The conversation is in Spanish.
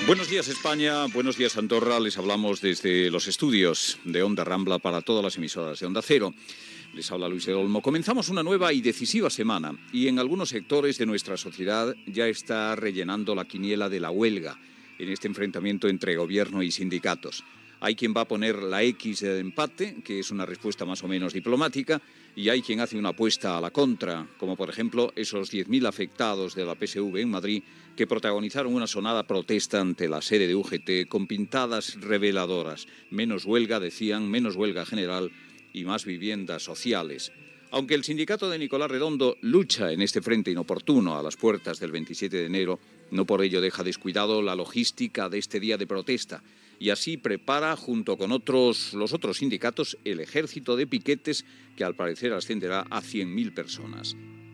Buenos días España, buenos días Andorra, les hablamos desde los estudios de Onda Rambla para todas las emisoras de Onda Cero. Les habla Luis del Olmo. Comenzamos una nueva y decisiva semana y en algunos sectores de nuestra sociedad ya está rellenando la quiniela de la huelga en este enfrentamiento entre gobierno y sindicatos. Hay quien va a poner la X de empate, que es una respuesta más o menos diplomática, y hay quien hace una apuesta a la contra, como por ejemplo esos 10.000 afectados de la PSV en Madrid que protagonizaron una sonada protesta ante la sede de UGT con pintadas reveladoras. Menos huelga, decían, menos huelga general y más viviendas sociales. Aunque el sindicato de Nicolás Redondo lucha en este frente inoportuno a las puertas del 27 de enero, no por ello deja descuidado la logística de este día de protesta y así prepara, junto con los otros sindicatos, el ejército de piquetes que al parecer ascenderá a 100.000 personas.